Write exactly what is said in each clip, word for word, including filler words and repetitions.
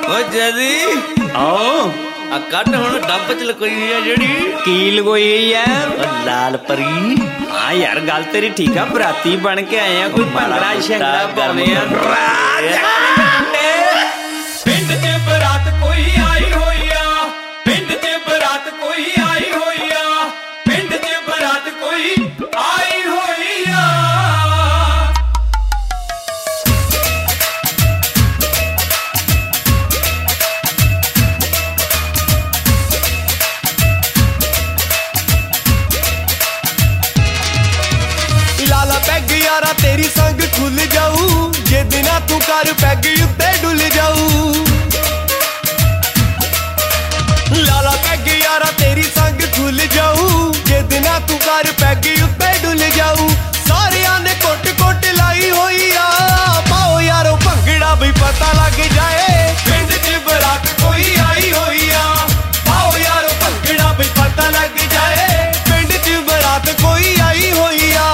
ਓ ਜਦੀ ਆਓ ਆ ਕੱਢ ਹੁਣ ਡੱਬ ਚ ਲਕੋਈ ਆ ਜਿਹੜੀ ਕੀ ਲਗੋਈ ਐ ਓ ਲਾਲ ਪਰੀ। ਹਾਂ ਯਾਰ ਗੱਲ ਤੇਰੀ ਠੀਕ ਆ, ਬਰਾਤੀ ਬਣ ਕੇ ਆਏ ਆ, ਕੋਈ ਭੰਗੜਾ ਸ਼ੰਗੜਾ ਪਾਉਣੇ ਆ। ਪਿੰਡ ਚ ਬਰਾਤ ਕੋਈ ਆਈ ਹੋਈ ਆ, ਪਿੰਡ ਚ ਬਰਾਤ ਕੋਈ ਆਈ ਹੋਈ ਆ, ਪਿੰਡ ਚ ਬਰਾਤ ਕੋਈ ਆਈ ਹੋਈ ਆ। ਲਾਲਾ ਪੈਗ ਯਾਰਾ ਤੇਰੀ ਸੰਗ ਖੁੱਲ ਜਾਊ, ਜੇ ਦਿਨਾ ਤੂੰ ਕਰ ਪੈਗ ਉੱਤੇ ਡੁੱਲ ਜਾਊ। ਲਾਲਾ ਪੈਗ ਯਾਰਾ ਤੇਰੀ ਸੰਗ ਖੁੱਲ ਜਾਊ, ਜੇ ਦਿਨਾ ਤੂੰ ਕਰ ਪੈਗ ਉੱਤੇ ਡੁੱਲ ਜਾਊ। ਸਾਰਿਆਂ ਨੇ ਕੋਟ ਕੋਟ ਲਾਈ ਹੋਈ ਆ, ਪਾਓ ਯਾਰੋ ਭੰਗੜਾ ਵੀ ਪਤਾ ਲੱਗ ਜਾਏ। ਪਿੰਡ 'ਚ ਬਰਾਤ ਕੋਈ ਆਈ ਹੋਈ ਆ, ਪਾਓ ਯਾਰੋ ਭੰਗੜਾ ਵੀ ਪਤਾ ਲੱਗ ਜਾਏ। ਪਿੰਡ 'ਚ ਬਰਾਤ ਕੋਈ ਆਈ ਹੋਈ ਆ।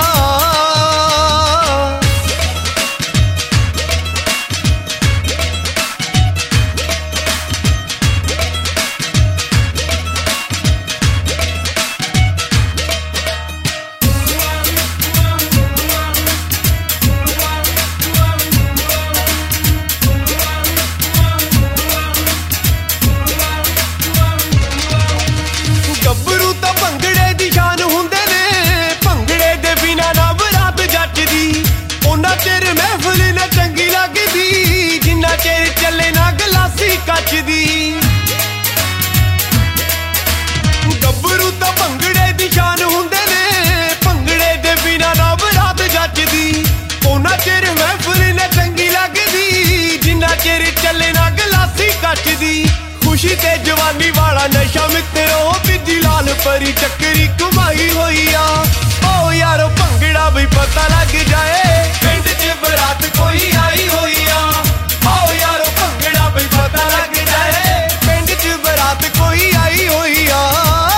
ਗੱਭਰੂ ਤਾਂ ਭੰਗੜੇ ਦੀ ਸ਼ਾਨ ਹੁੰਦੇ ਨੇ, ਭੰਗੜੇ ਦੇ ਬਿਨਾ ਨਾ ਬਰਾਤ ਜੱਚਦੀ। ਉਹਨਾਂ ਚਿਰ ਮਹਿਫਲ ਨਾ ਚੰਗੀ ਲੱਗਦੀ, ਜਿੰਨਾ ਚਿਰ ਚੱਲੇ ਨਾ ਗਲਾਸੀ ਕੱਚ ਦੀ। ਗੱਭਰੂ ਤਾਂ ਭੰਗੜੇ ਦੀ ਸ਼ਾਨ ਹੁੰਦੇ ਨੇ, ਭੰਗੜੇ ਦੇ ਬਿਨਾ ਨਾ ਬਰਾਤ ਜੱਚਦੀ। ਉਹਨਾਂ ਚਿਰ ਮਹਿਫਲ ਨਾ ਚੰਗੀ ਲੱਗਦੀ, ਜਿੰਨਾ ਚਿਰ ਚੱਲੇ ਨਾ ਗਲਾਸੀ ਕੱਚ ਦੀ। ਖੁਸ਼ੀ ਤੇ ਜਵਾਨੀ ਵਾਲਾ ਨਸ਼ਾ ਮਿੱਤਰੋ, ਬਿੱਜੀ ਲਾਲ ਪਰੀ ਚੱਕਰੀ ਕਮਾਈ ਹੋਈ ਆ। ਓ ਯਾਰੋ ਭੰਗੜਾ ਵੀ ਪਤਾ ਲੱਗ ਜਾਏ। ਪਿੰਡ 'ਚ ਬਰਾਤ ਕੋਈ ਆਈ ਹੋਈ ਆ, ਓ ਯਾਰੋ ਭੰਗੜਾ ਵੀ ਪਤਾ ਲੱਗ ਜਾਏ। ਪਿੰਡ 'ਚ ਬਰਾਤ ਕੋਈ ਆਈ ਹੋਈ ਆ।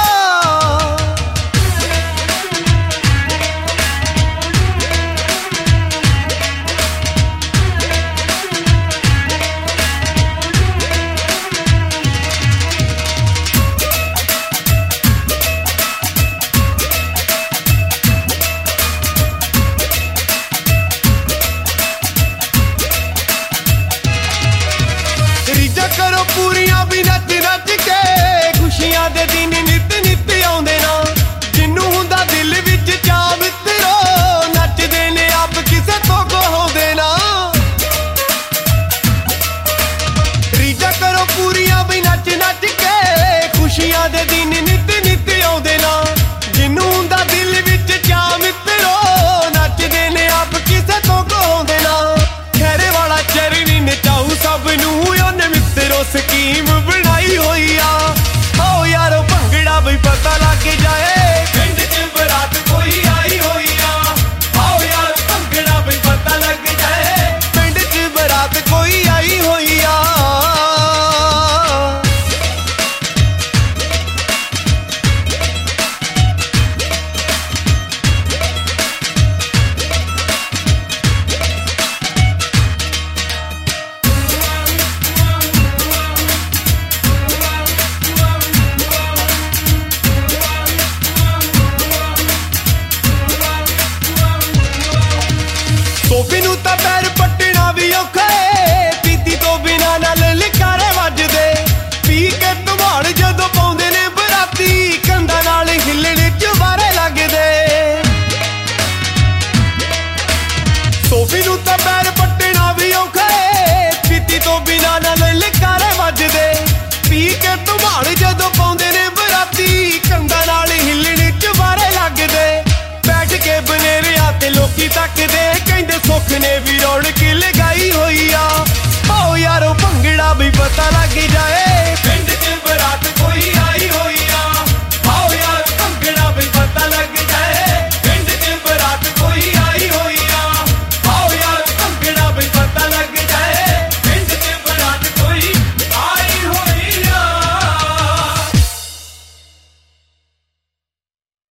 ਰੀਝਾਂ ਕਰੋ ਪੂਰੀਆਂ ਵੀ ਨੱਚ ਨੱਚ ਕੇ, ਖੁਸ਼ੀਆਂ ਦੇ ਦਿਨ ਨਿੱਤ ਨਿੱਤ ਆਉਂਦੇ ਨਾ। ਜਿਹਨੂੰ ਹੁੰਦਾ ਦਿਲ ਵਿੱਚ ਚਾਅ ਮਿੱਤਰੋ, ਨੱਚਦੇ ਨੇ ਆਪ ਕਿਸੇ ਤੋਂ ਕਹਾਉਂਦੇ ਨਾ। ਰੀਝਾਂ ਕਰੋ ਪੂਰੀਆਂ ਵੀ ਨੱਚ ਨੱਚ ਕੇ, ਖੁਸ਼ੀਆਂ ਦੇ ਦਿਨ ਨਿੱਤ ਨਿੱਤ ਆਉਂਦੇ ਨਾ। ਜਿਹਨੂੰ ਹੁੰਦਾ ਦਿਲ ਵਿੱਚ ਚਾਅ ਮਿੱਤਰੋ, ਨੱਚਦੇ ਨੇ ਆਪ ਕਿਸੇ ਤੋਂ ਕਹਾਉਂਦੇ ਨਾ। ਖੈਰੇ ਵਾਲਾ ਚਰਨੀ ਨਚਾਊ ਸਭ ਨੂੰ, ਉਹਨੇ ਮਿੱਤਰੋ ਸਕੀਮ ਬਣਾਈ ਹੋਈ ਆ। ਓ ਯਾਰੋ ਭੰਗੜਾ ਵੀ ਪਤਾ ਲੱਗ ਜਾਏ। ਪਿੰਡ 'ਚ ਬਰਾਤ ਕੋਈ ਆਈ ਹੋਈ ਆ, ਓ ਯਾਰੋ ਭੰਗੜਾ ਵੀ ਪਤਾ ਲੱਗ ਜਾਏ। ਪਿੰਡ 'ਚ ਬਰਾਤ ਕੋਈ ਆਈ ਹੋਈ ਆ। ਸੋਫੀ ਨੂੰ ਤਾਂ ਪੈਰ ਪੱਟਣਾ ਵੀ ਔਖਾ ਏ, ਪੀਤੀ ਤੋਂ ਬਿਨਾ ਨਾਲ ਲਿਕਾਰੇ ਵੱਜਦੇ। ਪੀ ਕੇ ਧਮਾਲ ਜਦੋਂ ਪਾਉਂਦੇ ਨੇ ਬਰਾਤੀ, ਕੰਧਾਂ ਨਾਲ ਹਿੱਲਣ ਚੁਬਾਰੇ ਲੱਗਦੇ। ਸੋਫੀ ਨੂੰ ਤਾਂ ਪੈਰ ਪੱਟਣਾ ਵੀ ਔਖਾ ਏ, ਪੀਤੀ ਤੋਂ ਬਿਨਾ ਨਾਲ ਲਿਕਾਰੇ ਵੱਜਦੇ। ਪੀ ਕੇ ਧਮਾਲ ਜਦੋਂ ਪਾਉਂਦੇ ਨੇ ਬਰਾਤੀ, ਕੰਧਾਂ ਨਾਲ ਹਿੱਲਣ ਚੁਬਾਰੇ ਲੱਗਦੇ। ਬੈਠ ਕੇ ਬਨੇਰਿਆਂ ਤੇ ਲੋਕੀ ਤੱਕਦੇ, ਕਹਿੰਦੇ ਸੁੱਖ ਨੇ ਵੀ ਰੌਣਕ ਲਗਾਈ ਹੋਈ ਆ। ਓ ਯਾਰੋ ਭੰਗੜਾ ਵੀ ਪਤਾ ਲੱਗ ਜਾਏ।